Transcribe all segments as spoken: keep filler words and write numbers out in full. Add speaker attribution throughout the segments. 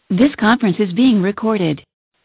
Speaker 1: This conference is being recorded.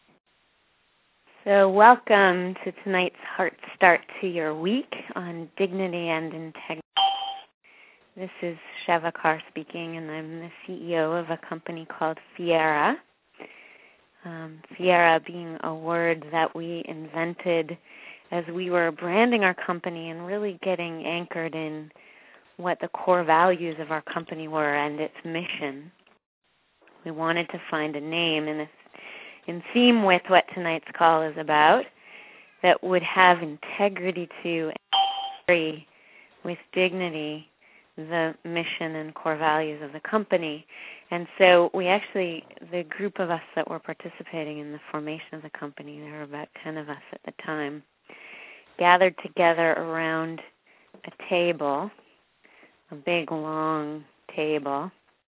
Speaker 2: So welcome to tonight's Heart Start to Your Week on Dignity and Integrity. This is Sheva Carr speaking, and I'm the C E O of a company called Fiera. Um, Fiera being a word that we invented as we were branding our company and really getting anchored in what the core values of our company were and its mission. We wanted to find a name in, a, in theme with what tonight's call is about that would have integrity to and carry with dignity the mission and core values of the company. And so we actually, the group of us that were participating in the formation of the company, there were about ten of us at the time, gathered together around a table, a big, long table,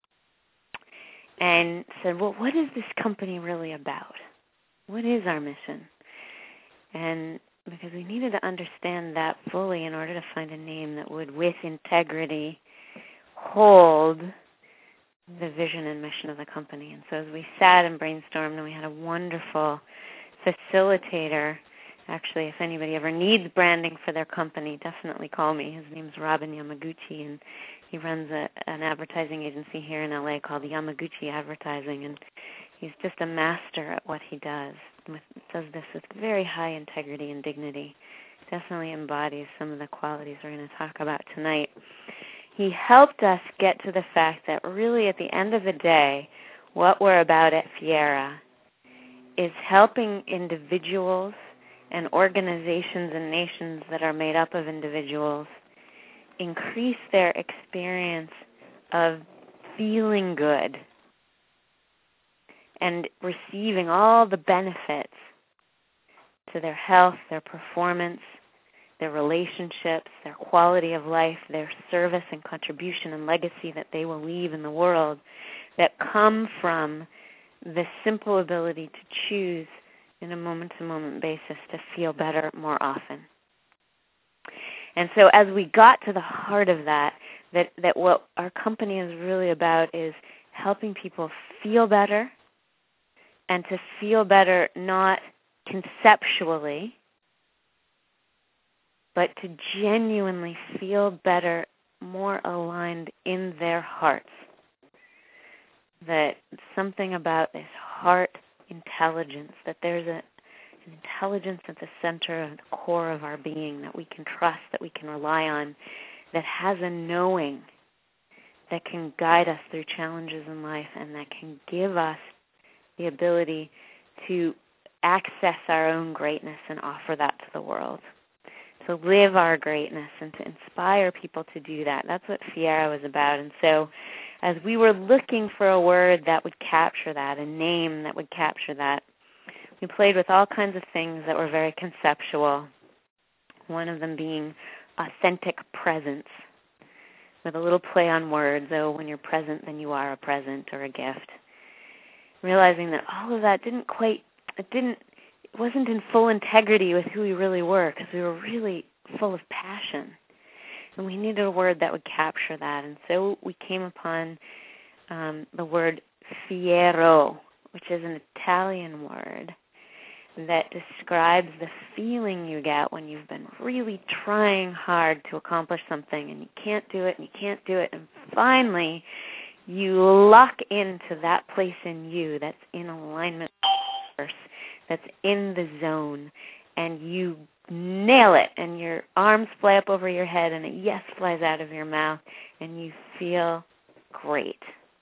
Speaker 2: and said, well, what is this company really about? What is our mission? And because we needed to understand that fully in order to find a name that would, with integrity, hold the vision and mission of the company. And so as we sat and brainstormed, and we had a wonderful facilitator. Actually, if anybody ever needs branding for their company, definitely call me. His name's Robin Yamaguchi, and he runs a, an advertising agency here in L A called Yamaguchi Advertising, and he's just a master at what he does. With, does this with very high integrity and dignity. Definitely embodies some of the qualities we're going to talk about tonight. He helped us get to the fact that really at the end of the day, what we're about at Fiera is helping individuals and organizations and nations that are made up of individuals increase their experience of feeling good and receiving all the benefits to their health, their performance, their relationships, their quality of life, their service and contribution and legacy that they will leave in the world that come from the simple ability to choose in a moment-to-moment basis to feel better more often. And so as we got to the heart of that, that, that what our company is really about is helping people feel better, and to feel better not conceptually, but to genuinely feel better, more aligned in their hearts. That something about this heart intelligence, that there's a an intelligence at the center of the core of our being that we can trust, that we can rely on, that has a knowing that can guide us through challenges in life and that can give us the ability to access our own greatness and offer that to the world, to live our greatness and to inspire people to do that. That's what Fiera was about. And so as we were looking for a word that would capture that, a name that would capture that, we played with all kinds of things that were very conceptual, one of them being authentic presence, with a little play on words. Oh, when you're present, then you are a present or a gift. Realizing that all of that didn't quite, it didn't, it wasn't in full integrity with who we really were, because we were really full of passion. And we needed a word that would capture that. And so we came upon um, the word fiero, which is an Italian word that describes the feeling you get when you've been really trying hard to accomplish something and you can't do it and you can't do it. And finally, you lock into that place in you that's in alignment with the universe, that's in the zone, and you nail it, and your arms fly up over your head, and a yes flies out of your mouth, and you feel great.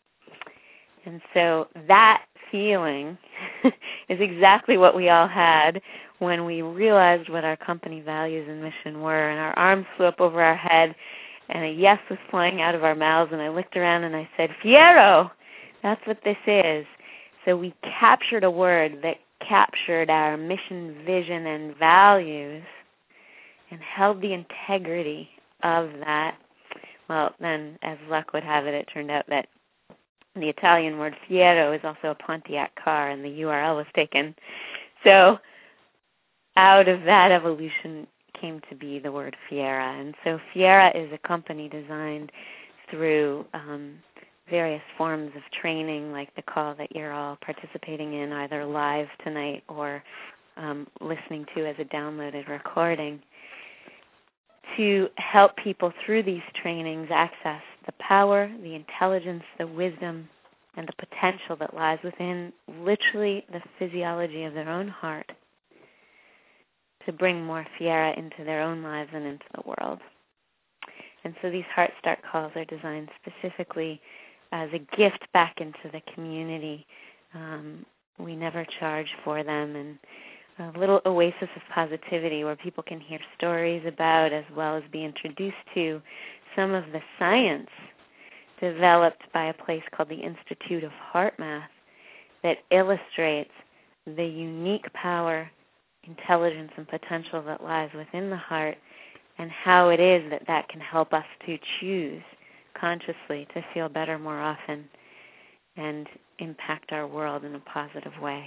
Speaker 2: And so that feeling is exactly what we all had when we realized what our company values and mission were, and our arms flew up over our head, and a yes was flying out of our mouths, and I looked around and I said, Fiero, that's what this is. So we captured a word that captured our mission, vision, and values and held the integrity of that. Well, then, as luck would have it, it turned out that the Italian word fiero is also a Pontiac car, and the U R L was taken. So out of that evolution came to be the word Fiera. And so Fiera is a company designed through um, various forms of training, like the call that you're all participating in, either live tonight or um, listening to as a downloaded recording, to help people through these trainings access the power, the intelligence, the wisdom, and the potential that lies within literally the physiology of their own heart to bring more Fiera into their own lives and into the world. And so these Heart Start calls are designed specifically as a gift back into the community. Um, we never charge for them, and a little oasis of positivity where people can hear stories about, as well as be introduced to, some of the science developed by a place called the Institute of HeartMath that illustrates the unique power, intelligence, and potential that lies within the heart, and how it is that that can help us to choose consciously to feel better more often and impact our world in a positive way.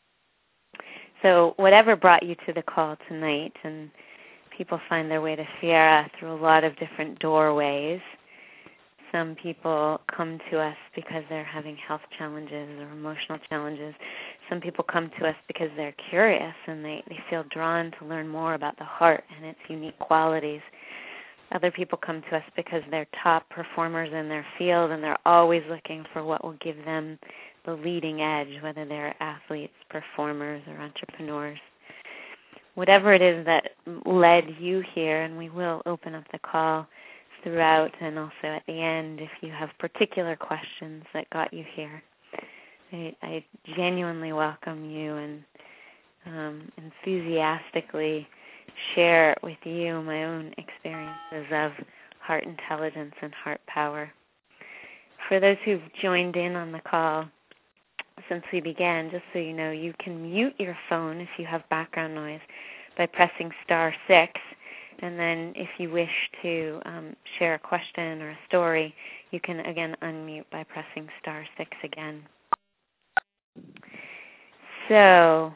Speaker 2: So whatever brought you to the call tonight, and people find their way to Fiera through a lot of different doorways. Some people come to us because they're having health challenges or emotional challenges. Some people come to us because they're curious and they, they feel drawn to learn more about the heart and its unique qualities. Other people come to us because they're top performers in their field and they're always looking for what will give them the leading edge, whether they're athletes, performers, or entrepreneurs. Whatever it is that led you here, and we will open up the call throughout and also at the end if you have particular questions that got you here. I, I genuinely welcome you and um, enthusiastically share with you my own experiences of heart intelligence and heart power. For those who've joined in on the call since we began, just so you know, you can mute your phone if you have background noise by pressing star six. And then if you wish to um, share a question or a story, you can again unmute by pressing star six again. So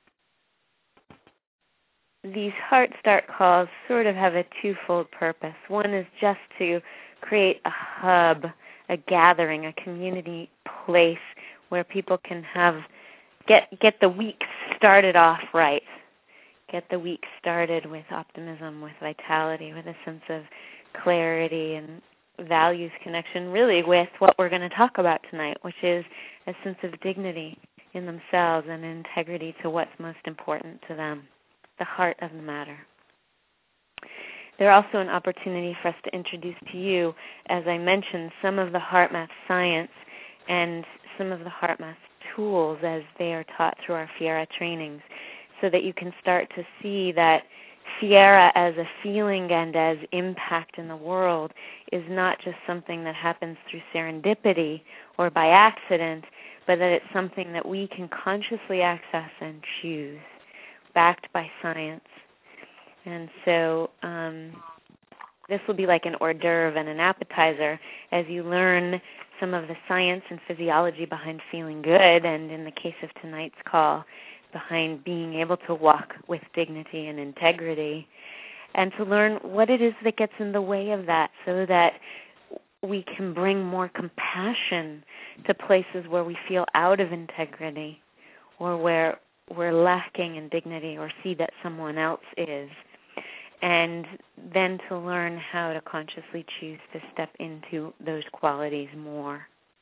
Speaker 2: these Heart Start calls sort of have a twofold purpose. One is just to create a hub, a gathering, a community place where people can have get get the week started off right. Get the week started with optimism, with vitality, with a sense of clarity and values connection, really with what we're going to talk about tonight, which is a sense of dignity in themselves and integrity to what's most important to them, the heart of the matter. They're also an opportunity for us to introduce to you, as I mentioned, some of the HeartMath science and some of the HeartMath tools as they are taught through our Fiera trainings, so that you can start to see that Fiera as a feeling and as impact in the world is not just something that happens through serendipity or by accident, but that it's something that we can consciously access and choose, backed by science. And so um, this will be like an hors d'oeuvre and an appetizer as you learn some of the science and physiology behind feeling good, and in the case of tonight's call, behind being able to walk with dignity and integrity, and to learn what it is that gets in the way of that so that we can bring more compassion to places where we feel out of integrity or where we're lacking in dignity or see that someone else is, and then to learn how to consciously choose to step into those qualities more.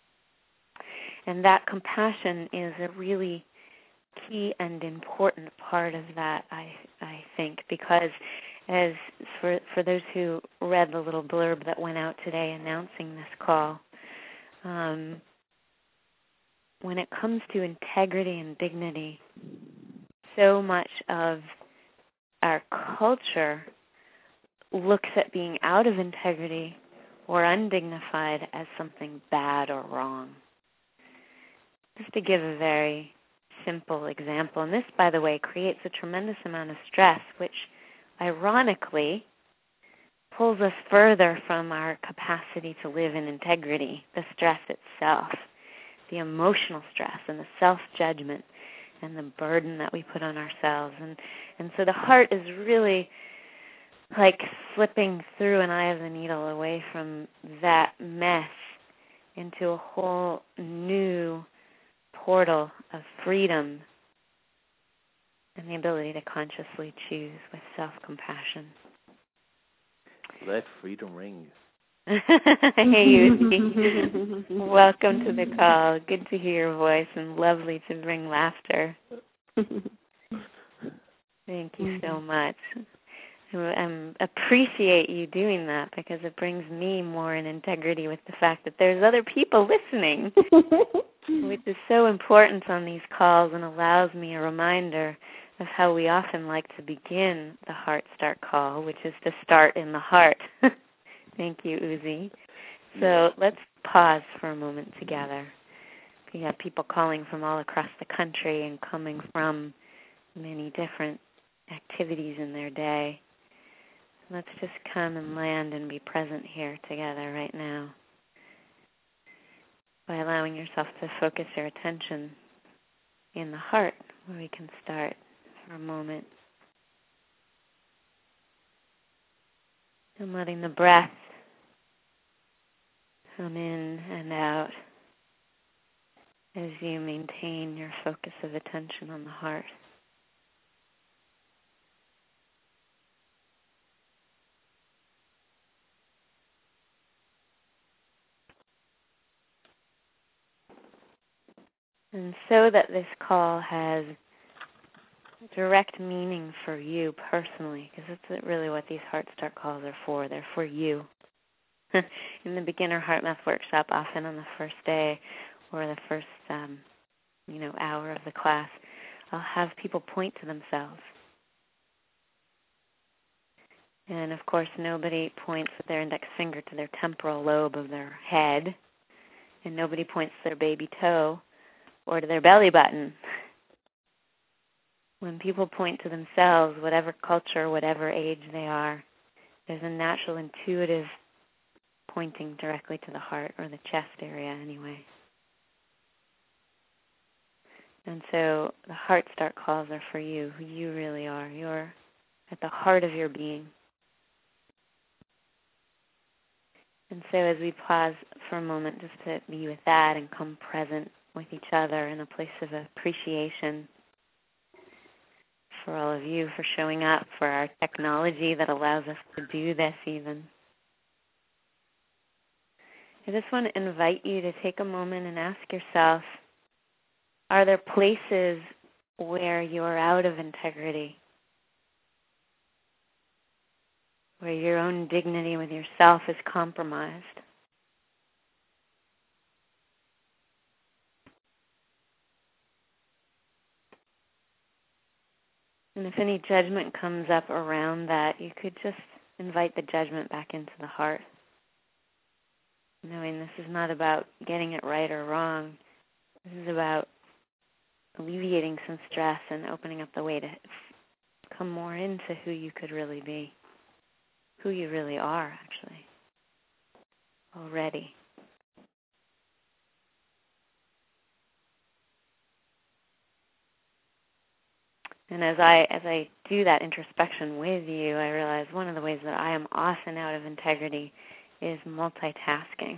Speaker 2: And that compassion is a really key and important part of that, I I think, because as for for those who read the little blurb that went out today announcing this call, um, when it comes to integrity and dignity, so much of our culture looks at being out of integrity or undignified as something bad or wrong. Just to give a very simple example, and this, by the way, creates a tremendous amount of stress, which ironically pulls us further from our capacity to live in integrity, the stress itself, the emotional stress and the self-judgment and the burden that we put on ourselves. And, and so the heart is really like slipping through an eye of the needle away from that mess into a whole new portal of freedom and the ability to consciously choose with self-compassion.
Speaker 3: Let freedom ring.
Speaker 2: Hey, Uzi. Welcome to the call. Good to hear your voice and lovely to bring laughter. Thank you so much. I appreciate you doing that because it brings me more in integrity with the fact that there's other people listening, which is so important on these calls and allows me a reminder of how we often like to begin the Heart Start call, which is to start in the heart. Thank you, Uzi. So let's pause for a moment together. We have people calling from all across the country and coming from many different activities in their day. Let's just come and land and be present here together right now by allowing yourself to focus your attention in the heart, where we can start for a moment. And letting the breath come in and out as you maintain your focus of attention on the heart. And so that this call has direct meaning for you personally, because that's really what these Heart Start calls are for. They're for you. In the beginner Heart Math workshop, often on the first day or the first um, you know, hour of the class, I'll have people point to themselves. And of course, nobody points with their index finger to their temporal lobe of their head, and nobody points to their baby toe or to their belly button. When people point to themselves, whatever culture, whatever age they are, there's a natural, intuitive pointing directly to the heart or the chest area anyway. And so the Heart Start calls are for you, who you really are. You're at the heart of your being. And so as we pause for a moment just to be with that and come present with each other in a place of appreciation for all of you, for showing up, for our technology that allows us to do this even. I just want to invite you to take a moment and ask yourself, are there places where you're out of integrity? Where your own dignity with yourself is compromised? And if any judgment comes up around that, you could just invite the judgment back into the heart. Knowing this is not about getting it right or wrong. This is about alleviating some stress and opening up the way to come more into who you could really be. Who you really are, actually, already. And as I as I do that introspection with you, I realize one of the ways that I am often out of integrity is multitasking.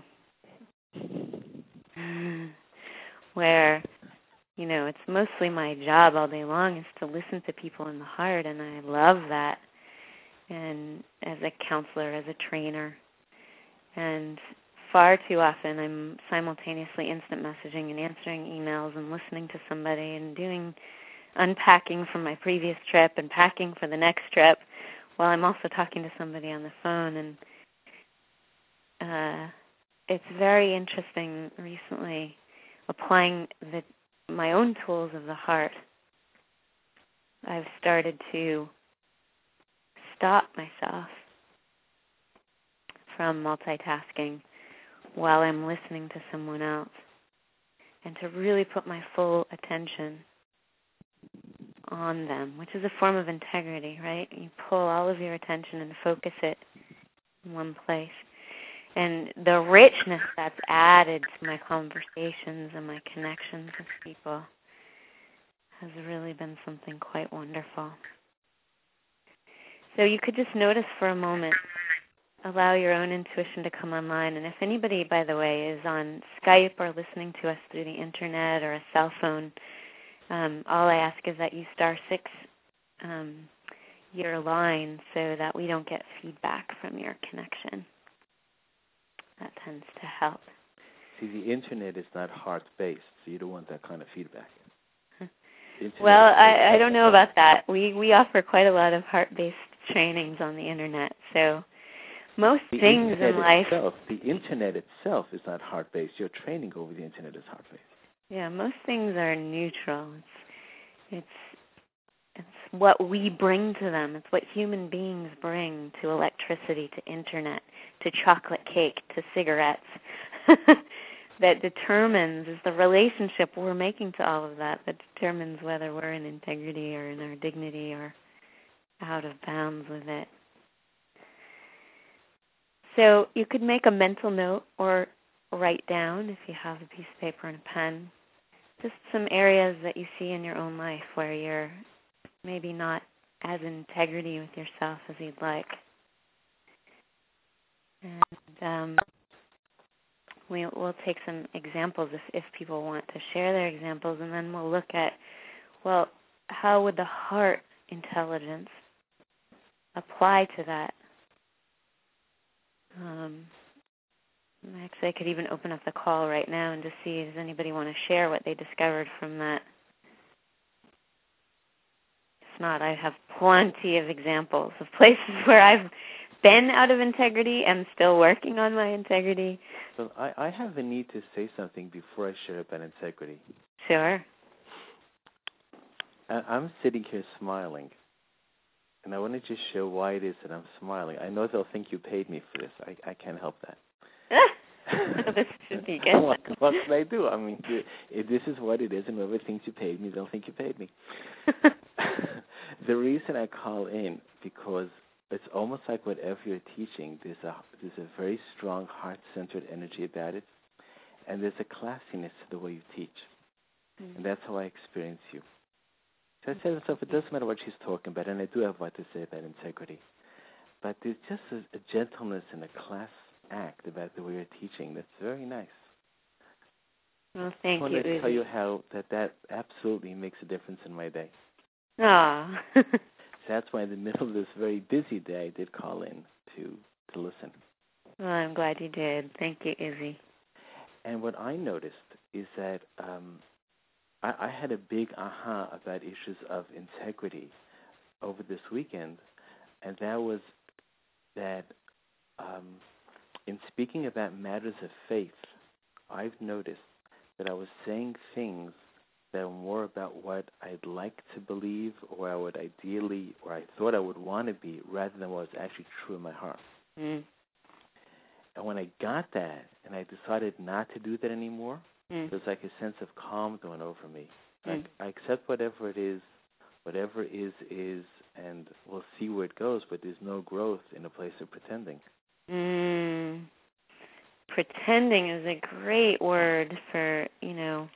Speaker 2: Where, you know, it's mostly my job all day long is to listen to people in the heart, and I love that. And as a counselor, as a trainer. And far too often I'm simultaneously instant messaging and answering emails and listening to somebody and doing unpacking from my previous trip and packing for the next trip while I'm also talking to somebody on the phone. And uh, it's very interesting recently applying the, my own tools of the heart. I've started to stop myself from multitasking while I'm listening to someone else and to really put my full attention on them, which is a form of integrity, right? You pull all of your attention and focus it in one place. And the richness that's added to my conversations and my connections with people has really been something quite wonderful. So you could just notice for a moment allow your own intuition to come online. And if anybody, by the way, is on Skype or listening to us through the internet or a cell phone, um, all I ask is that you star six um, your line so that we don't get feedback from your connection. That tends to help.
Speaker 3: See, the internet is not heart-based, so you don't want that kind of feedback.
Speaker 2: Well, I, I don't know about that. We we offer quite a lot of heart-based trainings on the internet. So most
Speaker 3: the
Speaker 2: things
Speaker 3: internet
Speaker 2: in life...
Speaker 3: Itself, the internet itself is not heart-based. Your training over the internet is heart-based.
Speaker 2: Yeah, most things are neutral. It's, it's, it's what we bring to them. It's what human beings bring to electricity, to internet, to chocolate cake, to cigarettes. That determines, is the relationship we're making to all of that that determines whether we're in integrity or in our dignity or out of bounds with it. So you could make a mental note or write down, if you have a piece of paper and a pen, just some areas that you see in your own life where you're maybe not as in integrity with yourself as you'd like. And um, we, we'll take some examples if, if people want to share their examples, and then we'll look at, well, how would the heart intelligence apply to that? Um, actually, I could even open up the call right now and just see, does anybody want to share what they discovered from that? If not, I have plenty of examples of places where I've been out of integrity and still working on my integrity.
Speaker 3: So I, I have the need to say something before I share about integrity.
Speaker 2: Sure.
Speaker 3: I, I'm sitting here smiling, and I want to just show why it is that I'm smiling. I know they'll think you paid me for this. I, I can't help that.
Speaker 2: This should be good.
Speaker 3: what, what can I do? I mean, if this is what it is, and whoever thinks you paid me, they'll think you paid me. The reason I call in, because it's almost like whatever you're teaching, there's a there's a very strong heart-centered energy about it, and there's a classiness to the way you teach, mm-hmm. and that's how I experience you. So I said to myself, it doesn't matter what she's talking about, and I do have what to say about integrity, but there's just a, a gentleness and a class act about the way you're teaching that's very nice.
Speaker 2: Well, thank
Speaker 3: you. I
Speaker 2: you.
Speaker 3: want to tell you how that that absolutely makes a difference in my day.
Speaker 2: Ah.
Speaker 3: So that's why in the middle of this very busy day, I did call in to, to listen.
Speaker 2: Well, I'm glad you did. Thank you, Izzy.
Speaker 3: And what I noticed is that um, I, I had a big aha about issues of integrity over this weekend, and that was that um, in speaking about matters of faith, I've noticed that I was saying things that are more about what I'd like to believe, or I would ideally, or I thought I would want to be, rather than what was actually true in my heart.
Speaker 2: Mm.
Speaker 3: And when I got that, and I decided not to do that anymore,
Speaker 2: mm.
Speaker 3: there's like a sense of calm going over me.
Speaker 2: Mm.
Speaker 3: I, I accept whatever it is, whatever is, is, and we'll see where it goes, but there's no growth in a place of pretending.
Speaker 2: Mm. Pretending is a great word for, you know,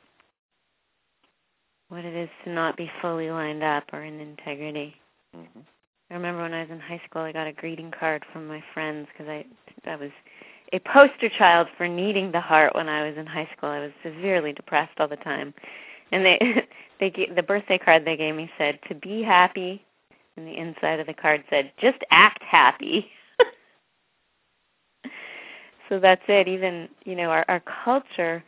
Speaker 2: what it is to not be fully lined up or in integrity.
Speaker 3: Mm-hmm.
Speaker 2: I remember when I was in high school, I got a greeting card from my friends because I, I was a poster child for needing the heart when I was in high school. I was severely depressed all the time. And they, they gave, the birthday card they gave me said, to be happy, and the inside of the card said, just act happy. So that's it. Even, you know, our, our culture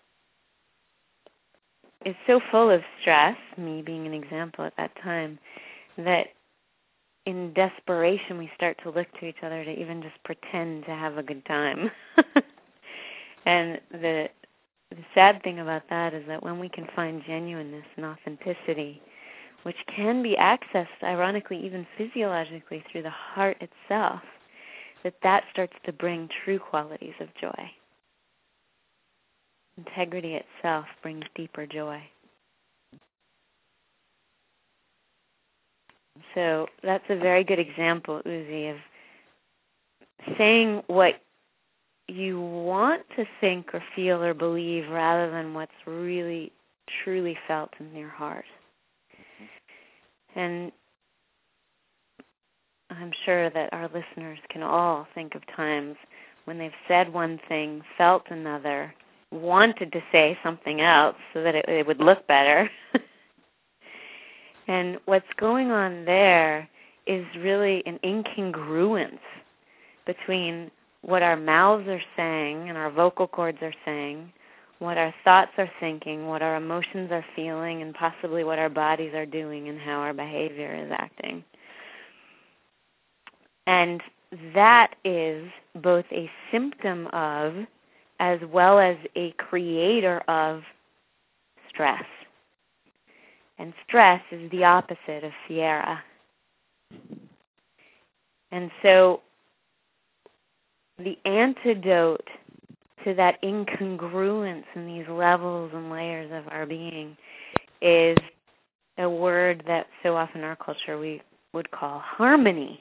Speaker 2: is so full of stress, me being an example at that time, that in desperation we start to look to each other to even just pretend to have a good time. And the the sad thing about that is that when we can find genuineness and authenticity, which can be accessed, ironically, even physiologically through the heart itself, that that starts to bring true qualities of joy. Integrity itself brings deeper joy. So that's a very good example, Uzi, of saying what you want to think or feel or believe rather than what's really, truly felt in your heart. And I'm sure that our listeners can all think of times when they've said one thing, felt another, wanted to say something else so that it, it would look better. And what's going on there is really an incongruence between what our mouths are saying and our vocal cords are saying, what our thoughts are thinking, what our emotions are feeling, and possibly what our bodies are doing and how our behavior is acting. And that is both a symptom of as well as a creator of stress. And stress is the opposite of fiera. And so the antidote to that incongruence in these levels and layers of our being is a word that so often in our culture we would call harmony.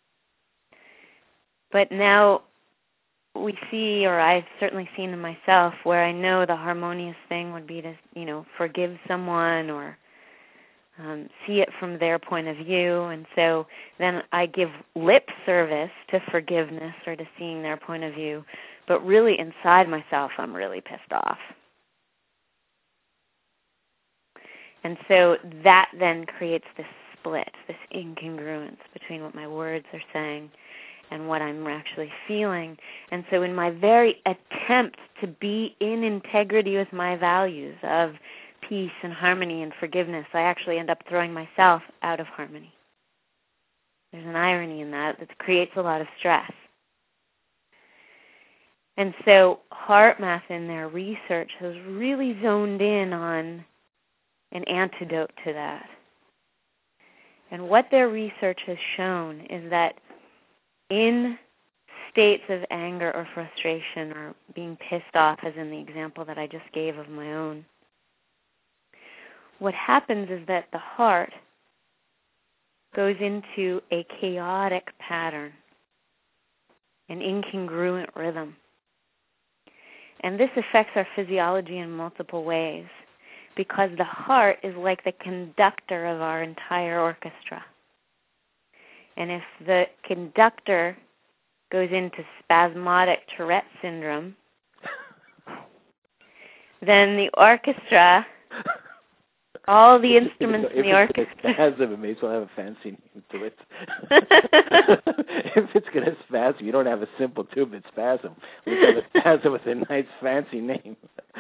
Speaker 2: But now we see, or I've certainly seen in myself, where I know the harmonious thing would be to, you know, forgive someone or Um, see it from their point of view, and so then I give lip service to forgiveness or to seeing their point of view, but really inside myself I'm really pissed off. And so that then creates this split, this incongruence between what my words are saying and what I'm actually feeling. And so in my very attempt to be in integrity with my values of peace and harmony and forgiveness, I actually end up throwing myself out of harmony. There's an irony in that that creates a lot of stress. And so HeartMath in their research has really zoned in on an antidote to that. And what their research has shown is that in states of anger or frustration or being pissed off, as in the example that I just gave of my own, what happens is that the heart goes into a chaotic pattern, an incongruent rhythm. And this affects our physiology in multiple ways because the heart is like the conductor of our entire orchestra. And if the conductor goes into spasmodic Tourette syndrome, then the orchestra, all the instruments
Speaker 3: if
Speaker 2: in the orchestra.
Speaker 3: If it's going to spasm, it may as well have a fancy name to it. If it's going to spasm, you don't have a simple two-bit spasm. You have a spasm with a nice fancy name.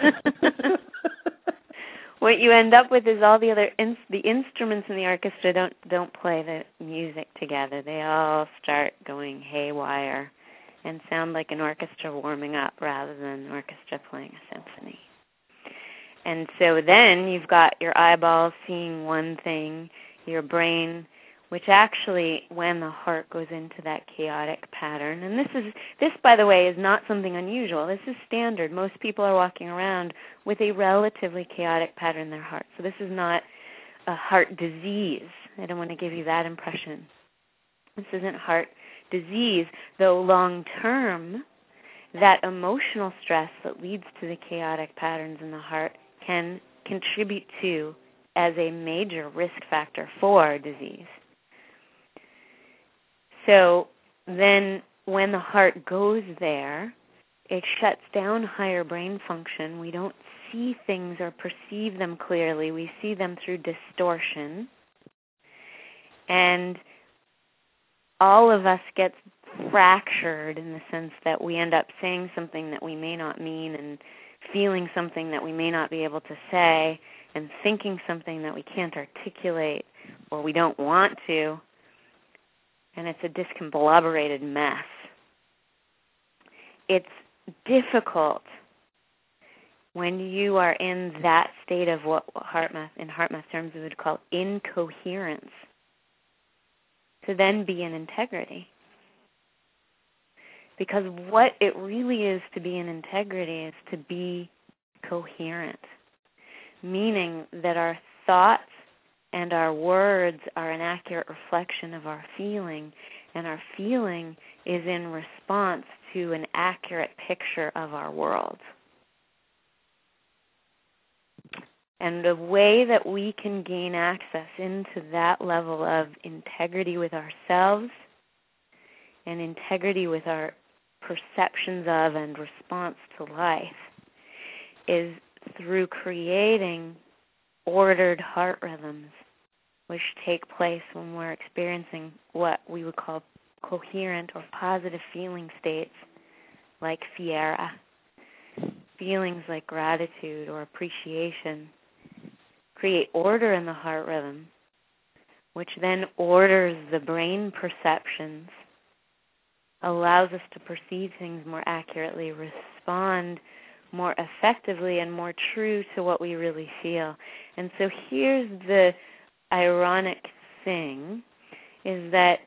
Speaker 2: What you end up with is all the other in, the instruments in the orchestra don't don't play the music together. They all start going haywire and sound like an orchestra warming up rather than an orchestra playing a symphony. And so then you've got your eyeballs seeing one thing, your brain, which actually, when the heart goes into that chaotic pattern, and this is this, by the way, is not something unusual. This is standard. Most people are walking around with a relatively chaotic pattern in their heart. So this is not a heart disease. I don't want to give you that impression. This isn't heart disease, though long term, that emotional stress that leads to the chaotic patterns in the heart can contribute to as a major risk factor for disease. So then when the heart goes there, it shuts down higher brain function. We don't see things or perceive them clearly. We see them through distortion. And all of us get fractured in the sense that we end up saying something that we may not mean and feeling something that we may not be able to say and thinking something that we can't articulate or we don't want to. And it's a discombobulated mess. It's difficult when you are in that state of what HeartMath, in HeartMath terms we would call incoherence, to then be in integrity. Because what it really is to be in integrity is to be coherent, meaning that our thoughts and our words are an accurate reflection of our feeling, and our feeling is in response to an accurate picture of our world. And the way that we can gain access into that level of integrity with ourselves and integrity with our perceptions of and response to life is through creating ordered heart rhythms, which take place when we're experiencing what we would call coherent or positive feeling states like fiera, feelings like gratitude or appreciation, create order in the heart rhythm, which then orders the brain perceptions, allows us to perceive things more accurately, respond more effectively and more true to what we really feel. And so here's the ironic thing, is that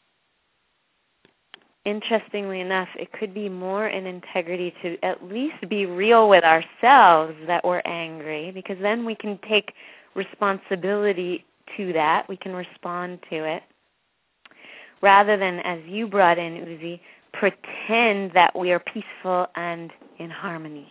Speaker 2: interestingly enough, it could be more in integrity to at least be real with ourselves that we're angry, because then we can take responsibility to that. We can respond to it. Rather than, as you brought in, Uzi, pretend that we are peaceful and in harmony.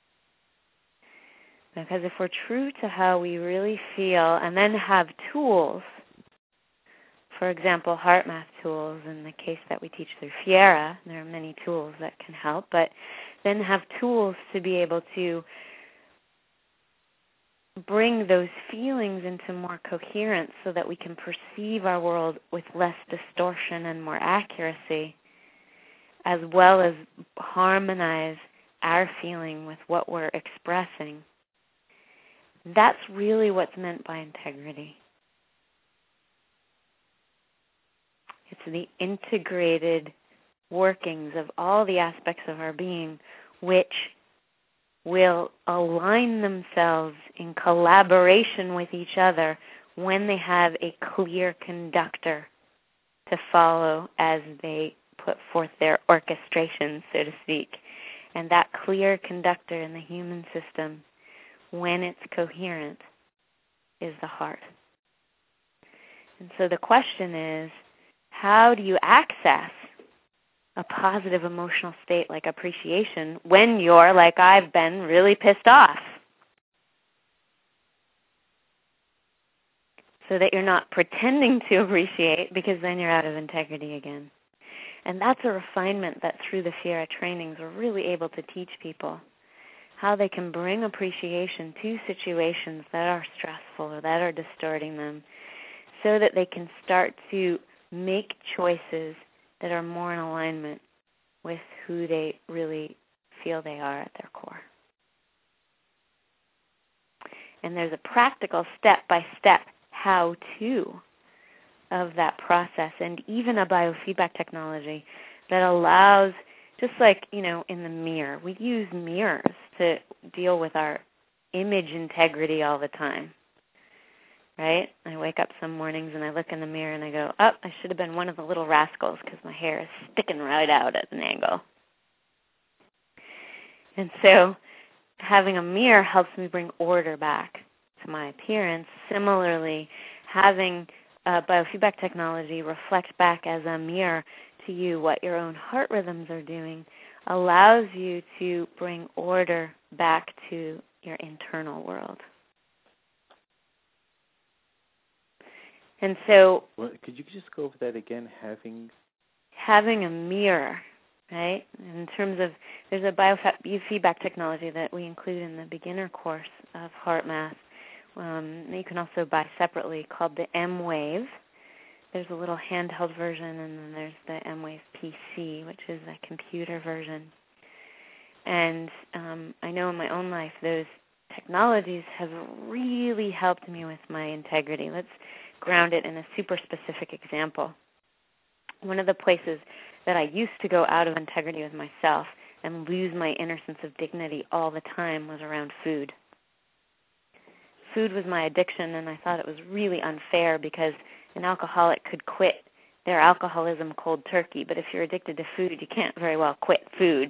Speaker 2: Because if we're true to how we really feel and then have tools, for example, heart math tools, in the case that we teach through Fiera, there are many tools that can help, but then have tools to be able to bring those feelings into more coherence so that we can perceive our world with less distortion and more accuracy, as well as harmonize our feeling with what we're expressing. That's really what's meant by integrity. It's the integrated workings of all the aspects of our being which will align themselves in collaboration with each other when they have a clear conductor to follow as they put forth their orchestration, so to speak. And that clear conductor in the human system, when it's coherent, is the heart. And so the question is, how do you access a positive emotional state like appreciation when you're, like I've been, really pissed off? So that you're not pretending to appreciate, because then you're out of integrity again. And that's a refinement that through the Fiera trainings we're really able to teach people, how they can bring appreciation to situations that are stressful or that are distorting them, so that they can start to make choices that are more in alignment with who they really feel they are at their core. And there's a practical step-by-step how-to of that process, and even a biofeedback technology that allows, just like, you know, in the mirror, we use mirrors to deal with our image integrity all the time. Right? I wake up some mornings and I look in the mirror and I go, oh, I should have been one of the little rascals because my hair is sticking right out at an angle. And so having a mirror helps me bring order back to my appearance. Similarly, having uh, biofeedback technology reflect back as a mirror to you what your own heart rhythms are doing allows you to bring order back to your internal world. And so,
Speaker 3: well, could you just go over that again? Having
Speaker 2: having a mirror, right? In terms of, there's a biofeedback technology that we include in the beginner course of Heart Math. Um, you can also buy separately, called the M-Wave. There's a little handheld version, and then there's the M-Wave P C, which is a computer version. And um, I know in my own life those technologies have really helped me with my integrity. Let's ground it in a super specific example. One of the places that I used to go out of integrity with myself and lose my inner sense of dignity all the time was around food. Food was my addiction, and I thought it was really unfair because an alcoholic could quit their alcoholism cold turkey, but if you're addicted to food, you can't very well quit food.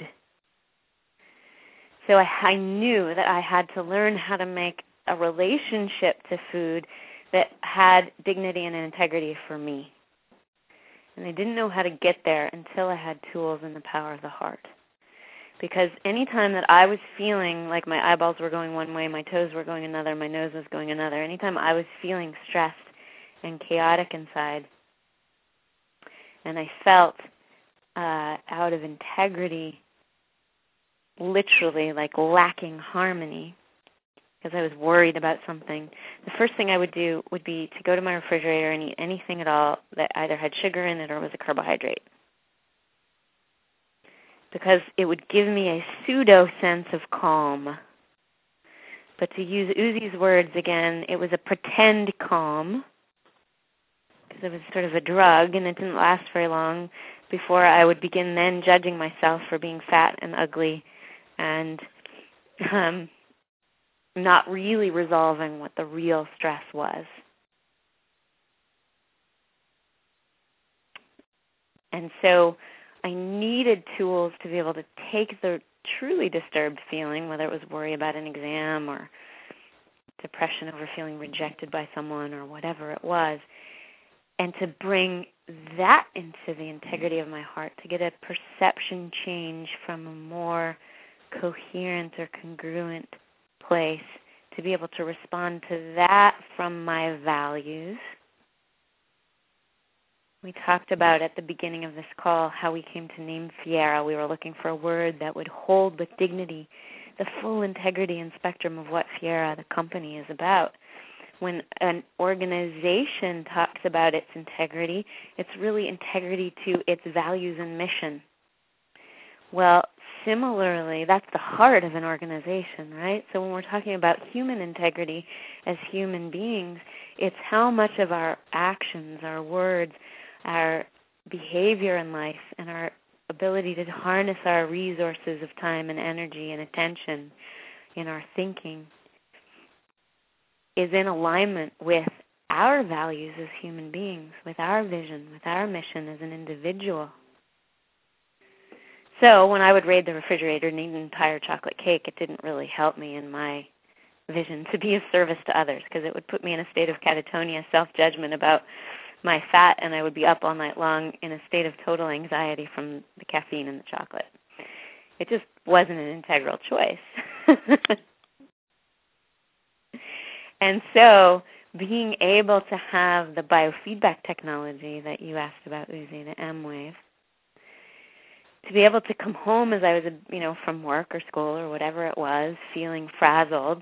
Speaker 2: So I, I knew that I had to learn how to make a relationship to food that had dignity and integrity for me. And I didn't know how to get there until I had tools in the power of the heart. Because any time that I was feeling like my eyeballs were going one way, my toes were going another, my nose was going another, anytime I was feeling stressed and chaotic inside, and I felt uh, out of integrity, literally like lacking harmony, because I was worried about something, the first thing I would do would be to go to my refrigerator and eat anything at all that either had sugar in it or was a carbohydrate. Because it would give me a pseudo sense of calm. But to use Uzi's words again, it was a pretend calm, because it was sort of a drug, and it didn't last very long before I would begin then judging myself for being fat and ugly and um, not really resolving what the real stress was. And so I needed tools to be able to take the truly disturbed feeling, whether it was worry about an exam or depression over feeling rejected by someone or whatever it was, and to bring that into the integrity of my heart, to get a perception change from a more coherent or congruent place, to be able to respond to that from my values. We talked about at the beginning of this call how we came to name Fiera. We were looking for a word that would hold with dignity the full integrity and spectrum of what Fiera, the company, is about. When an organization talks about its integrity, it's really integrity to its values and mission. Well, similarly, that's the heart of an organization, right? So when we're talking about human integrity as human beings, it's how much of our actions, our words, our behavior in life, and our ability to harness our resources of time and energy and attention in our thinking is in alignment with our values as human beings, with our vision, with our mission as an individual. So when I would raid the refrigerator and eat an entire chocolate cake, it didn't really help me in my vision to be of service to others, because it would put me in a state of catatonia, self-judgment about my fat, and I would be up all night long in a state of total anxiety from the caffeine in the chocolate. It just wasn't an integral choice. And so being able to have the biofeedback technology that you asked about, Uzi, the M-Wave, to be able to come home as I was, you know, from work or school or whatever it was, feeling frazzled,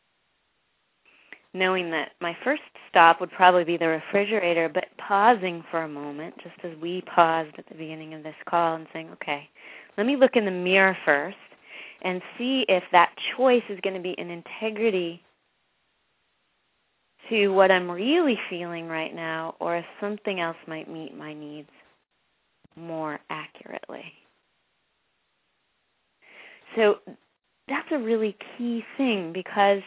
Speaker 2: knowing that my first stop would probably be the refrigerator, but pausing for a moment, just as we paused at the beginning of this call, and saying, okay, let me look in the mirror first and see if that choice is going to be in integrity to what I'm really feeling right now, or if something else might meet my needs more accurately. So that's a really key thing, because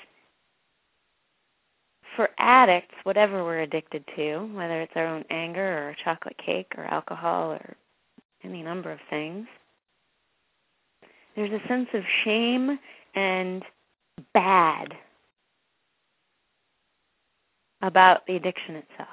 Speaker 2: for addicts, whatever we're addicted to, whether it's our own anger or a chocolate cake or alcohol or any number of things, there's a sense of shame and bad about the addiction itself.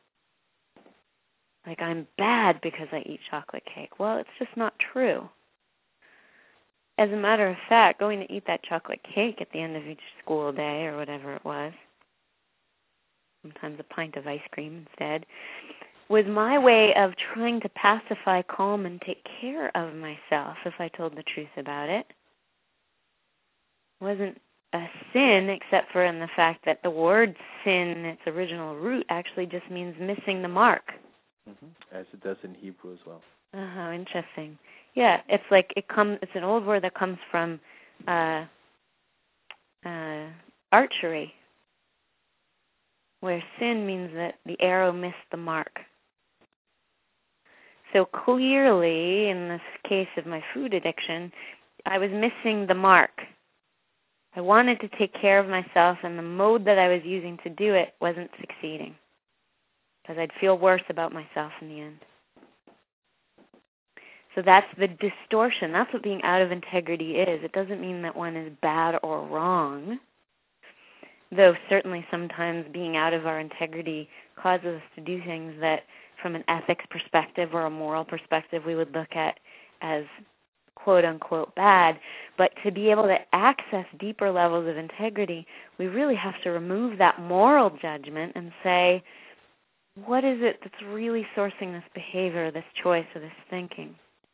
Speaker 2: Like, I'm bad because I eat chocolate cake. Well, it's just not true. As a matter of fact, going to eat that chocolate cake at the end of each school day or whatever it was, sometimes a pint of ice cream instead, was my way of trying to pacify, calm, and take care of myself, if I told the truth about it. It wasn't a sin, except for in the fact that the word sin in its original root actually just means missing the mark.
Speaker 3: Mm-hmm. As it does in Hebrew as well.
Speaker 2: Oh, how interesting. Yeah, it's like it comes. It's an old word that comes from uh, uh, archery, where sin means that the arrow missed the mark. So clearly, in this case of my food addiction, I was missing the mark. I wanted to take care of myself, and the mode that I was using to do it wasn't succeeding, because I'd feel worse about myself in the end. So that's the distortion. That's what being out of integrity is. It doesn't mean that one is bad or wrong, though certainly sometimes being out of our integrity causes us to do things that, from an ethics perspective or a moral perspective, we would look at as quote-unquote bad. But to be able to access deeper levels of integrity, we really have to remove that moral judgment and say, what is it that's really sourcing this behavior, this choice, or this thinking?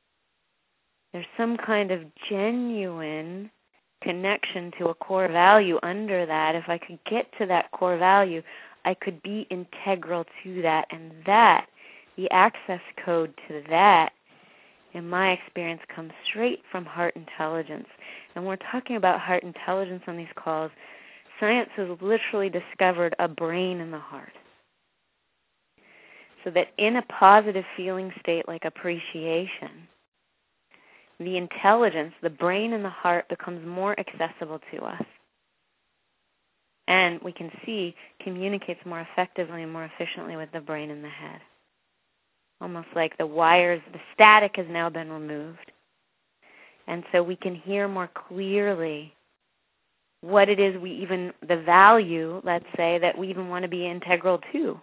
Speaker 2: There's some kind of genuine connection to a core value under that. If I could get to that core value, I could be integral to that, and that, the access code to that, in my experience, comes straight from heart intelligence. And we're talking about heart intelligence on these calls. Science has literally discovered a brain in the heart. So that in a positive feeling state like appreciation, the intelligence, the brain in the heart, becomes more accessible to us. And we can see communicates more effectively and more efficiently with the brain in the head. Almost like the wires, the static has now been removed. And so we can hear more clearly what it is we even, the value, let's say, that we even want to be integral to.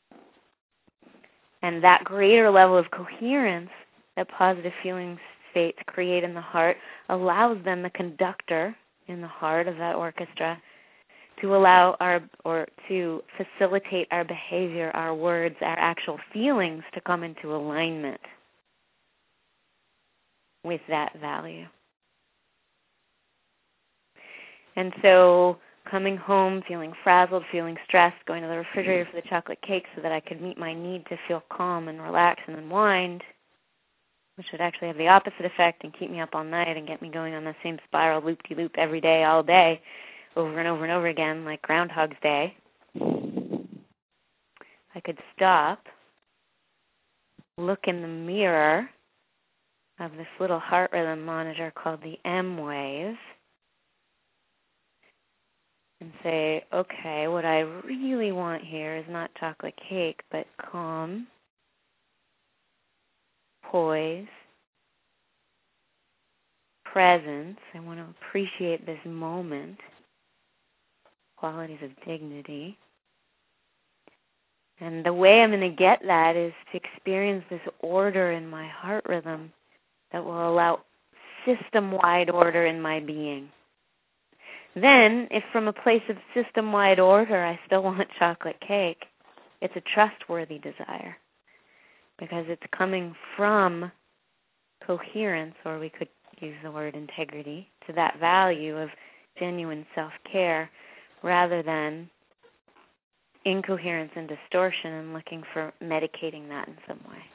Speaker 2: And that greater level of coherence that positive feeling states create in the heart allows then the conductor in the heart of that orchestra to allow our, or to facilitate our behavior, our words, our actual feelings to come into alignment with that value. And so coming home, feeling frazzled, feeling stressed, going to the refrigerator for the chocolate cake so that I could meet my need to feel calm and relax and unwind, which would actually have the opposite effect and keep me up all night and get me going on the same spiral loop-de-loop every day, all day, over and over and over again, like Groundhog's Day. I could stop, look in the mirror of this little heart rhythm monitor called the M-Wave, and say, okay, what I really want here is not chocolate cake, but calm, poise, presence. I want to appreciate this moment, qualities of dignity. And the way I'm going to get that is to experience this order in my heart rhythm that will allow system-wide order in my being. Then, if from a place of system-wide order I still want chocolate cake, it's a trustworthy desire because it's coming from coherence, or we could use the word integrity, to that value of genuine self-care rather than incoherence and distortion and looking for medicating that in some way.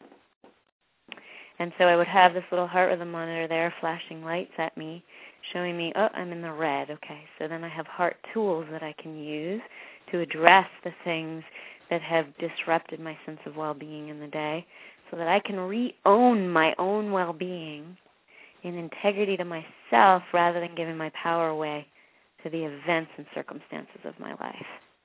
Speaker 2: And so I would have this little heart rhythm monitor there flashing lights at me, showing me, oh, I'm in the red. Okay, so then I have heart tools that I can use to address the things that have disrupted my sense of well-being in the day so that I can re-own my own well-being in integrity to myself rather than giving my power away to the events and circumstances of my life.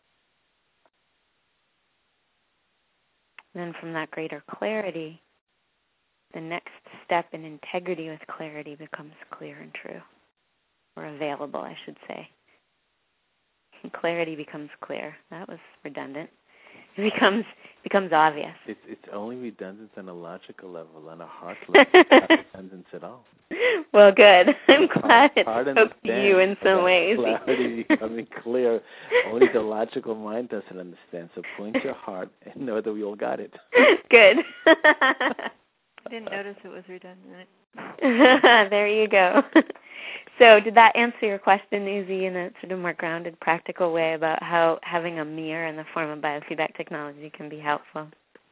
Speaker 2: Then from that greater clarity, the next step in integrity with clarity becomes clear and true, or available, I should say. Clarity becomes clear. That was redundant. It becomes becomes obvious.
Speaker 3: It's it's only redundant on a logical level, on a heart level. It's not redundant at all.
Speaker 2: Well, good. I'm glad it
Speaker 3: Hard
Speaker 2: spoke to you in some ways.
Speaker 3: Clarity becoming clear. Only the logical mind doesn't understand. So point your heart and know that we all got it.
Speaker 2: Good.
Speaker 4: I didn't notice it was redundant.
Speaker 2: There you go. So did that answer your question, Uzi, in a sort of more grounded, practical way about how having a mirror in the form of biofeedback technology can be helpful?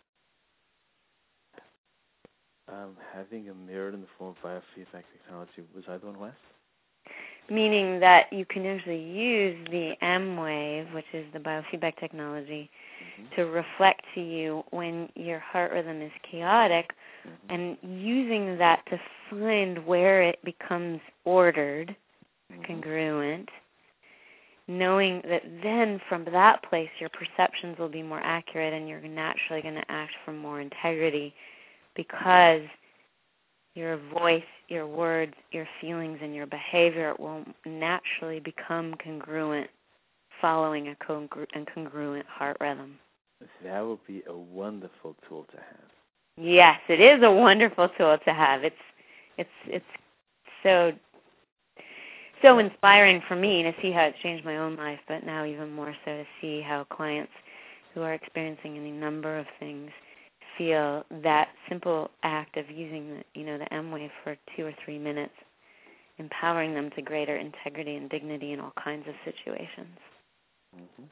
Speaker 3: Um, having a mirror in the form of biofeedback technology, was I the one, Wes?
Speaker 2: Meaning that you can usually use the M-Wave, which is the biofeedback technology, mm-hmm. to reflect to you when your heart rhythm is chaotic, mm-hmm. and using that to find where it becomes ordered, mm-hmm. congruent, knowing that then from that place your perceptions will be more accurate and you're naturally going to act from more integrity because your voice, your words, your feelings, and your behavior will naturally become congruent following a congru- and congruent heart rhythm.
Speaker 3: That would be a wonderful tool to have.
Speaker 2: Yes, it is a wonderful tool to have. It's it's it's so so inspiring for me to see how it's changed my own life, but now even more so to see how clients who are experiencing any number of things feel that simple act of using the, you know, the M-Wave for two or three minutes, empowering them to greater integrity and dignity in all kinds of situations.
Speaker 3: Mm-hmm.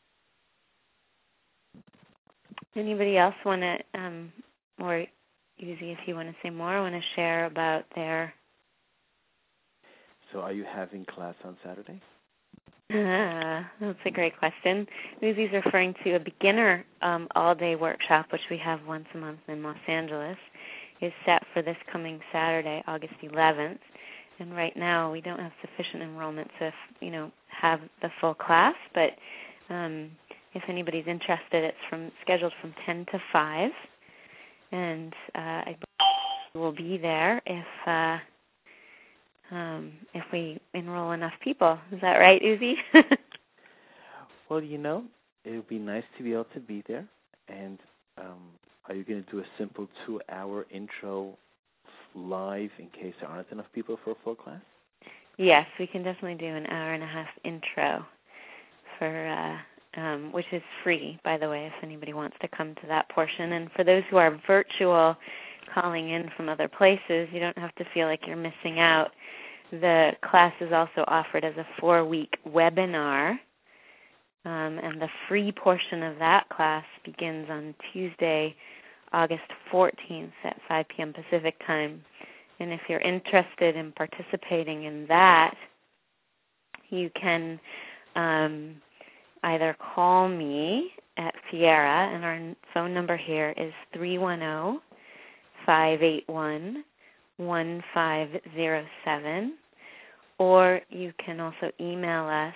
Speaker 2: Anybody else want to, um, or Uzi, if you want to say more, want to share about their...
Speaker 3: So are you having class on Saturday?
Speaker 2: Uh, that's a great question. Uzi's referring to a beginner um, all-day workshop, which we have once a month in Los Angeles, is set for this coming Saturday, August eleventh. And right now we don't have sufficient enrollment to, you know, have the full class, but um, if anybody's interested, it's from scheduled from ten to five, and uh, I will be there if uh, um, if we enroll enough people. Is that right, Uzi?
Speaker 3: Well, you know, it would be nice to be able to be there. And um, are you going to do a simple two-hour intro live in case there aren't enough people for a full class?
Speaker 2: Yes, we can definitely do an hour and a half intro for. Uh, Um, which is free, by the way, if anybody wants to come to that portion. And for those who are virtual, calling in from other places, you don't have to feel like you're missing out. The class is also offered as a four-week webinar, um, and the free portion of that class begins on Tuesday, August fourteenth at five p.m. Pacific time. And if you're interested in participating in that, you can... Um, either call me at Fiera, and our phone number here is three one zero, five eight one, one five zero seven, or you can also email us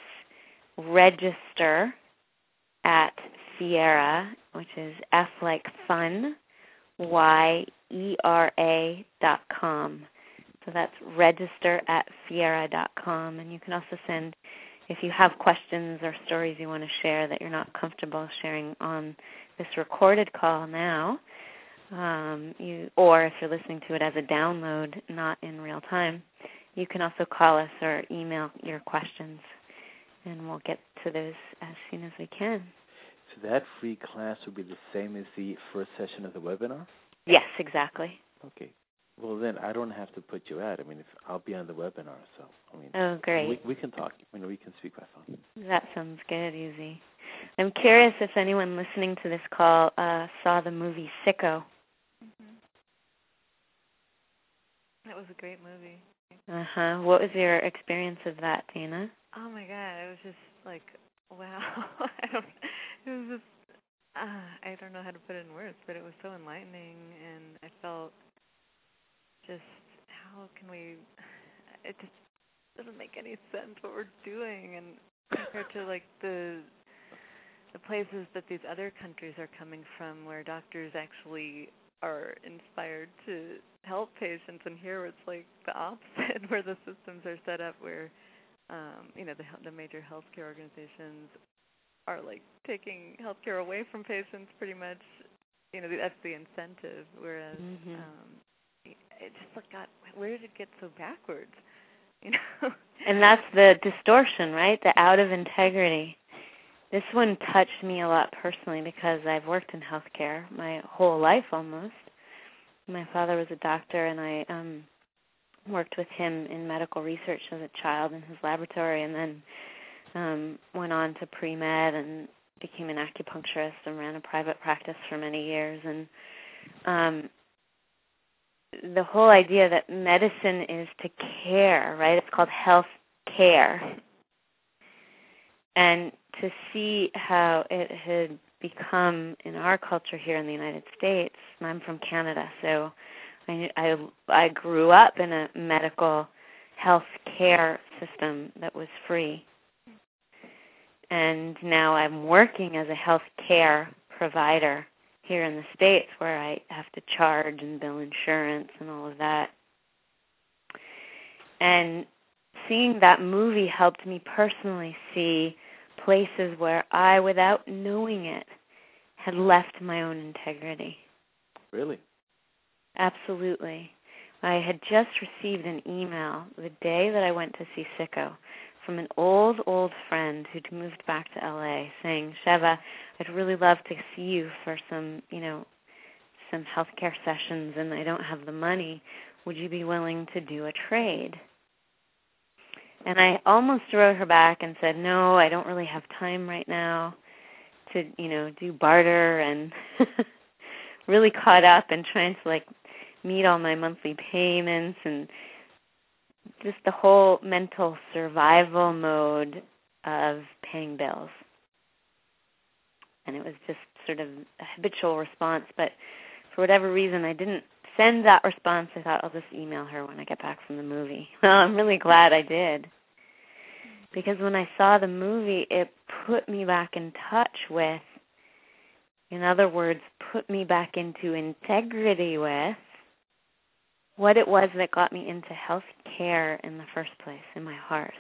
Speaker 2: register at Fiera, which is F like fun, Y E R A dot com. So that's register at Fiera dot com, and you can also send, if you have questions or stories you want to share that you're not comfortable sharing on this recorded call now, um, you, or if you're listening to it as a download, not in real time, you can also call us or email your questions, and we'll get to those as soon as we can.
Speaker 3: So that free class will be the same as the first session of the webinar?
Speaker 2: Yes, exactly.
Speaker 3: Okay. Well, then I don't have to put you out. I mean, if I'll be on the webinar, so I mean,
Speaker 2: oh, great.
Speaker 3: We, we can talk. You know, we can speak by phone.
Speaker 2: That sounds good, Uzi. I'm curious if anyone listening to this call uh, saw the movie Sicko.
Speaker 4: Mm-hmm. That was a great movie.
Speaker 2: Uh huh. What was your experience of that, Dana?
Speaker 4: Oh my God, it was just like, wow. I don't. It was just. Uh, I don't know how to put it in words, but it was so enlightening, and I felt. Just how can we? It just doesn't make any sense what we're doing, and compared to like the the places that these other countries are coming from, where doctors actually are inspired to help patients, and here it's like the opposite, where the systems are set up where um, you know the the major healthcare organizations are like taking healthcare away from patients, pretty much. You know that's the incentive, whereas.
Speaker 2: Mm-hmm.
Speaker 4: Um, It just like got, where did it get so backwards? You know?
Speaker 2: And that's the distortion, right? The out of integrity. This one touched me a lot personally because I've worked in healthcare my whole life almost. My father was a doctor, and I um, worked with him in medical research as a child in his laboratory, and then um, went on to pre-med and became an acupuncturist and ran a private practice for many years. And um, the whole idea that medicine is to care, right? It's called health care. And to see how it had become in our culture here in the United States, and I'm from Canada, so I, I, I grew up in a medical health care system that was free. And now I'm working as a health care provider here in the States, where I have to charge and bill insurance and all of that. And seeing that movie helped me personally see places where I, without knowing it, had left my own integrity.
Speaker 3: Really?
Speaker 2: Absolutely. I had just received an email the day that I went to see Sicko from an old, old friend who'd moved back to L A saying, Sheva, I'd really love to see you for some, you know, some healthcare sessions and I don't have the money. Would you be willing to do a trade? And I almost wrote her back and said, no, I don't really have time right now to, you know, do barter, and really caught up in trying to, like, meet all my monthly payments and just the whole mental survival mode of paying bills. And it was just sort of a habitual response, but for whatever reason I didn't send that response. I thought I'll just email her when I get back from the movie. Well, I'm really glad I did, because when I saw the movie, it put me back in touch with, in other words, put me back into integrity with what it was that got me into health care in the first place, in my heart.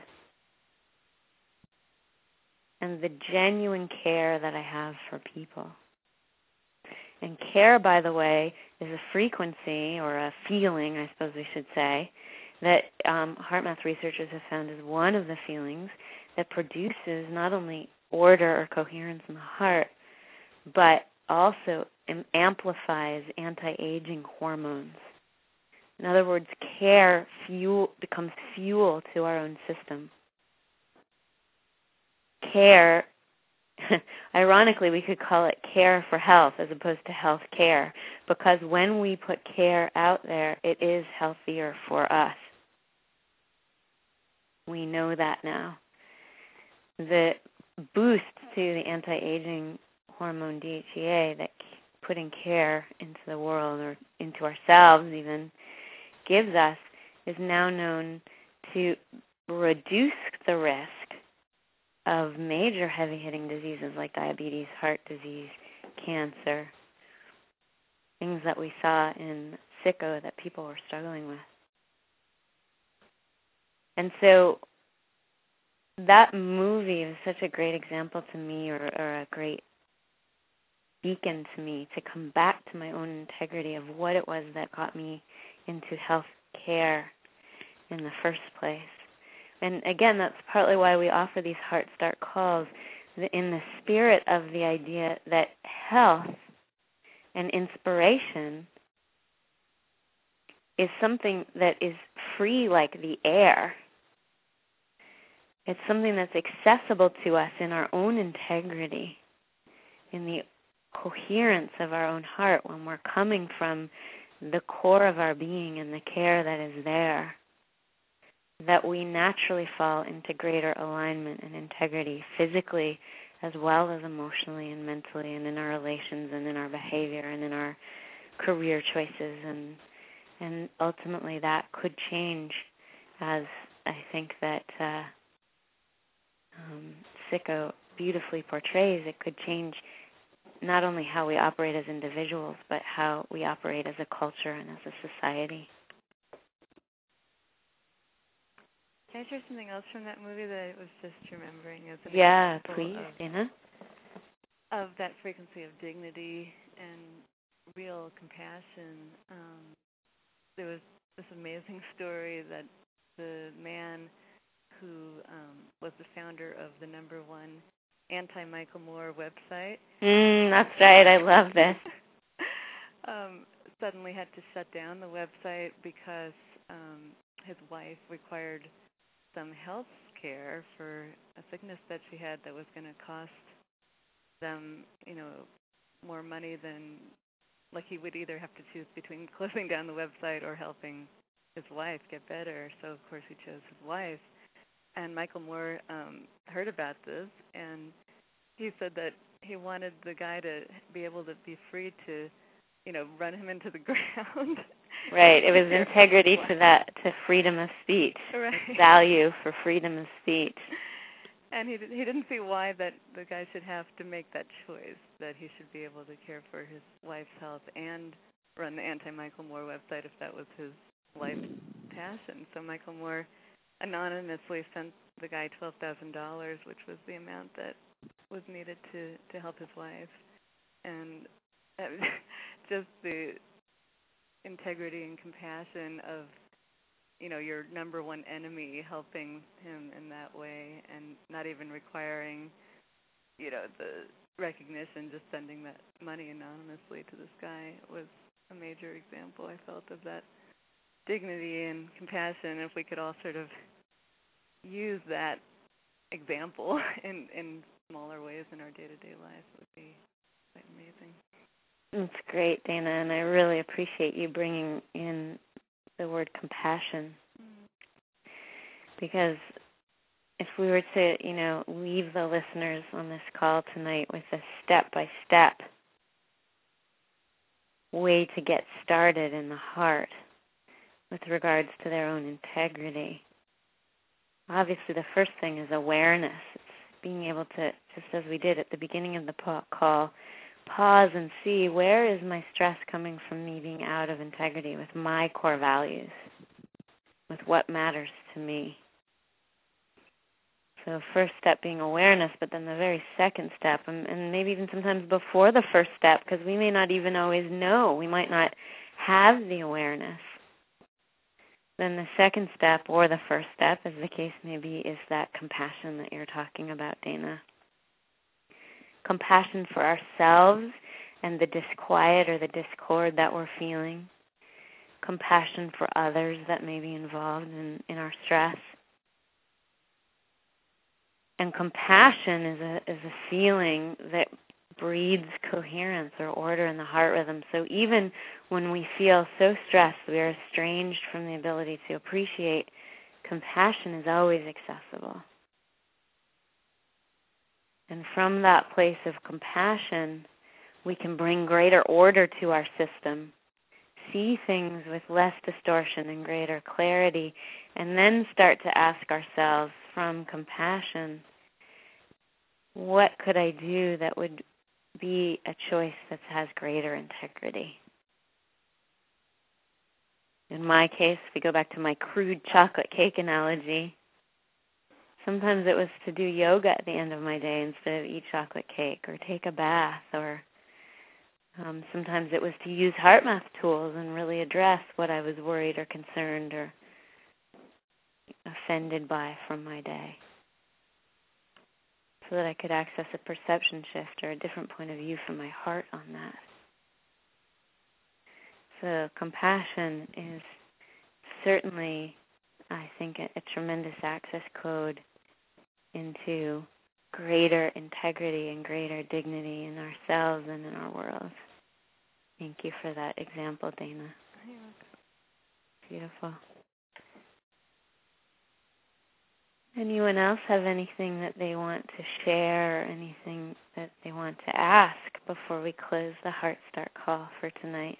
Speaker 2: And the genuine care that I have for people. And care, by the way, is a frequency, or a feeling, I suppose we should say, that um, HeartMath researchers have found is one of the feelings that produces not only order or coherence in the heart, but also amplifies anti-aging hormones. In other words, care fuel becomes fuel to our own system. Care, ironically, we could call it care for health as opposed to health care, because when we put care out there, it is healthier for us. We know that now. The boost to the anti-aging hormone D H E A that putting care into the world, or into ourselves even, gives us is now known to reduce the risk of major heavy-hitting diseases like diabetes, heart disease, cancer, things that we saw in sicko that people were struggling with. And so that movie is such a great example to me, or, or a great beacon to me, to come back to my own integrity of what it was that got me into health care in the first place. And again, that's partly why we offer these Heart Start calls, in the spirit of the idea that health and inspiration is something that is free like the air. It's something that's accessible to us in our own integrity, in the coherence of our own heart, when we're coming from the core of our being and the care that is there, that we naturally fall into greater alignment and integrity, physically as well as emotionally and mentally, and in our relations and in our behavior and in our career choices. And and ultimately that could change, as I think that uh, um, Sicko beautifully portrays. It could change not only how we operate as individuals, but how we operate as a culture and as a society.
Speaker 4: Can I share something else from that movie that I was just remembering as an
Speaker 2: yeah,
Speaker 4: example
Speaker 2: please,
Speaker 4: of,
Speaker 2: Dana.
Speaker 4: of that frequency of dignity and real compassion? Um, there was this amazing story that the man who um, was the founder of the number one anti-Michael Moore website.
Speaker 2: Mm, that's right. I love this.
Speaker 4: um, suddenly had to shut down the website because um, his wife required some health care for a sickness that she had that was going to cost them, you know, more money than, like, he would either have to choose between closing down the website or helping his wife get better. So, of course, he chose his wife. And Michael Moore um, heard about this, and he said that he wanted the guy to be able to be free to, you know, run him into the ground.
Speaker 2: Right. It was integrity to that, to freedom of speech.
Speaker 4: Right.
Speaker 2: Value for freedom of speech.
Speaker 4: And he he didn't see why that the guy should have to make that choice, that he should be able to care for his wife's health and run the anti-Michael Moore website if that was his life's passion. So Michael Moore anonymously sent the guy twelve thousand dollars, which was the amount that was needed to, to help his wife. And uh, just the integrity and compassion of, you know, your number one enemy, helping him in that way, and not even requiring, you know, the recognition, just sending that money anonymously to this guy was a major example, I felt, of that dignity and compassion. If we could all sort of use that example in, in smaller ways in our day-to-day life, it would be quite amazing.
Speaker 2: That's great, Dana, and I really appreciate you bringing in the word compassion. Mm. Because if we were to, you know, leave the listeners on this call tonight with a step-by-step way to get started in the heart with regards to their own integrity, obviously the first thing is awareness. It's being able to, just as we did at the beginning of the call, pause and see, where is my stress coming from me being out of integrity with my core values, with what matters to me. So first step being awareness, but then the very second step, and, and maybe even sometimes before the first step, because we may not even always know. We might not have the awareness. Then the second step, or the first step, as the case may be, is that compassion that you're talking about, Dana. Compassion for ourselves and the disquiet or the discord that we're feeling. Compassion for others that may be involved in, in our stress. And compassion is a is a feeling that breeds coherence or order in the heart rhythm. So even when we feel so stressed, we are estranged from the ability to appreciate, compassion is always accessible. And from that place of compassion, we can bring greater order to our system, see things with less distortion and greater clarity, and then start to ask ourselves from compassion, what could I do that would be a choice that has greater integrity? In my case, if we go back to my crude chocolate cake analogy, sometimes it was to do yoga at the end of my day instead of eat chocolate cake, or take a bath, or um, sometimes it was to use HeartMath tools and really address what I was worried or concerned or offended by from my day, so that I could access a perception shift or a different point of view from my heart on that. So compassion is certainly, I think, a, a tremendous access code into greater integrity and greater dignity in ourselves and in our world. Thank you for that example, Dana. Beautiful. Anyone else have anything that they want to share, or anything that they want to ask before we close the Heart Start call for tonight?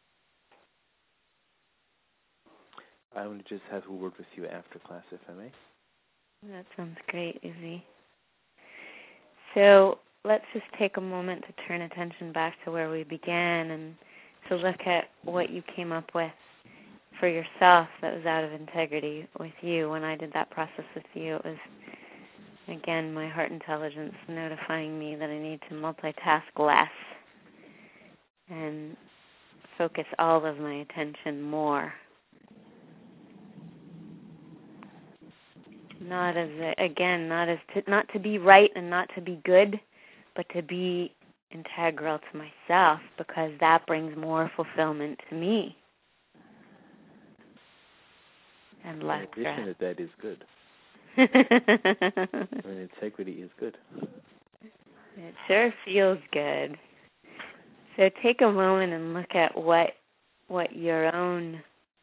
Speaker 3: I want to just have a word with you after class, if I may.
Speaker 2: That sounds great, Izzy. So let's just take a moment to turn attention back to where we began and to look at what you came up with for yourself that was out of integrity with you. When I did that process with you, it was, again, my heart intelligence notifying me that I need to multitask less and focus all of my attention more. Not as a, again, not as to, not to be right and not to be good, but to be integral to myself, because that brings more fulfillment to me. And less
Speaker 3: In addition to that is good. I mean, integrity is good.
Speaker 2: It sure feels good. So take a moment and look at what what your own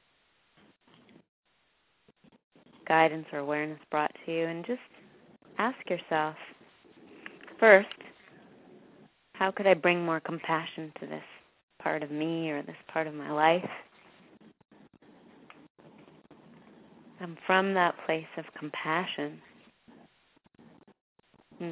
Speaker 2: guidance or awareness brought to you, and just ask yourself, first, how could I bring more compassion to this part of me or this part of my life? And from that place of compassion, hmm,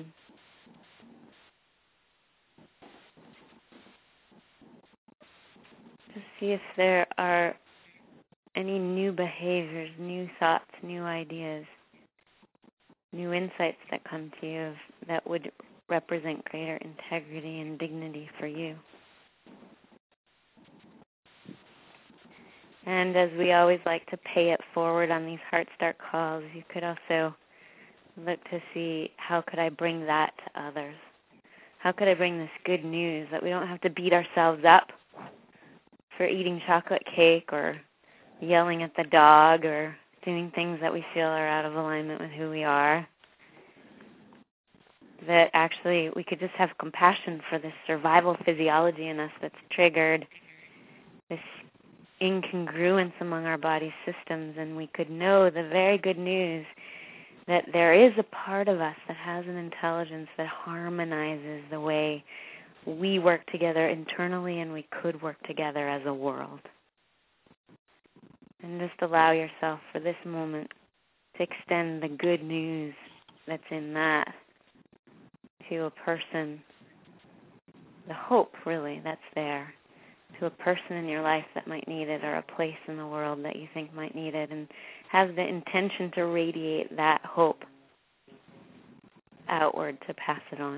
Speaker 2: to see if there are any new behaviors, new thoughts, new ideas, new insights that come to you that would represent greater integrity and dignity for you. And as we always like to pay it forward on these Heart Start calls, you could also look to see, how could I bring that to others? How could I bring this good news that we don't have to beat ourselves up for eating chocolate cake or yelling at the dog or doing things that we feel are out of alignment with who we are? That actually we could just have compassion for this survival physiology in us that's triggered this incongruence among our body systems, and we could know the very good news that there is a part of us that has an intelligence that harmonizes the way we work together internally and we could work together as a world. And just allow yourself for this moment to extend the good news that's in that to a person, the hope really that's there, to a person in your life that might need it or a place in the world that you think might need it, and have the intention to radiate that hope outward to pass it on.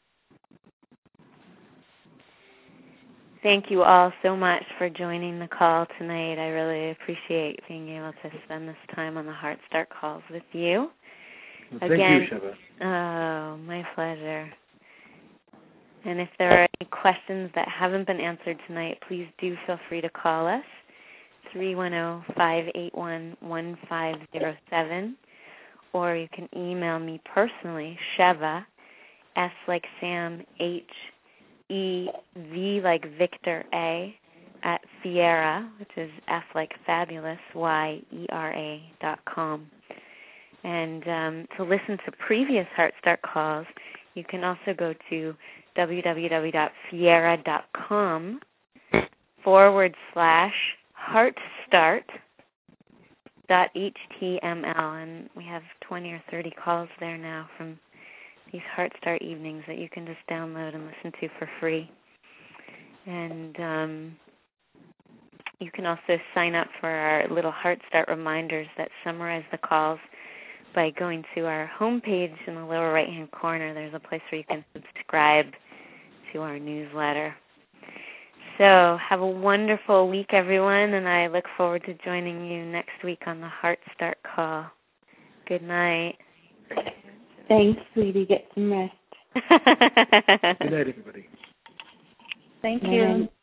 Speaker 2: Thank you all so much for joining the call tonight. I really appreciate being able to spend this time on the Heart Start calls with you.
Speaker 5: Well,
Speaker 2: Again,
Speaker 5: thank you, Sheva.
Speaker 2: Oh, my pleasure. And if there are any questions that haven't been answered tonight, please do feel free to call us, three one zero, five eight one, one five zero seven, or you can email me personally, Sheva, S like Sam, H E V like Victor A, at Fiera, which is F like Fabulous, Y E R A dot com. And um, to listen to previous Heart Start calls, you can also go to www.fiera.com forward slash heartstart dot html. And we have twenty or thirty calls there now from these Heart Start evenings that you can just download and listen to for free. And um, you can also sign up for our little Heart Start reminders that summarize the calls by going to our homepage in the lower right-hand corner. There's a place where you can subscribe to our newsletter. So have a wonderful week, everyone, and I look forward to joining you next week on the Heart Start call. Good night.
Speaker 1: Thanks, sweetie. Get some rest.
Speaker 5: Good night, everybody.
Speaker 1: Thank you.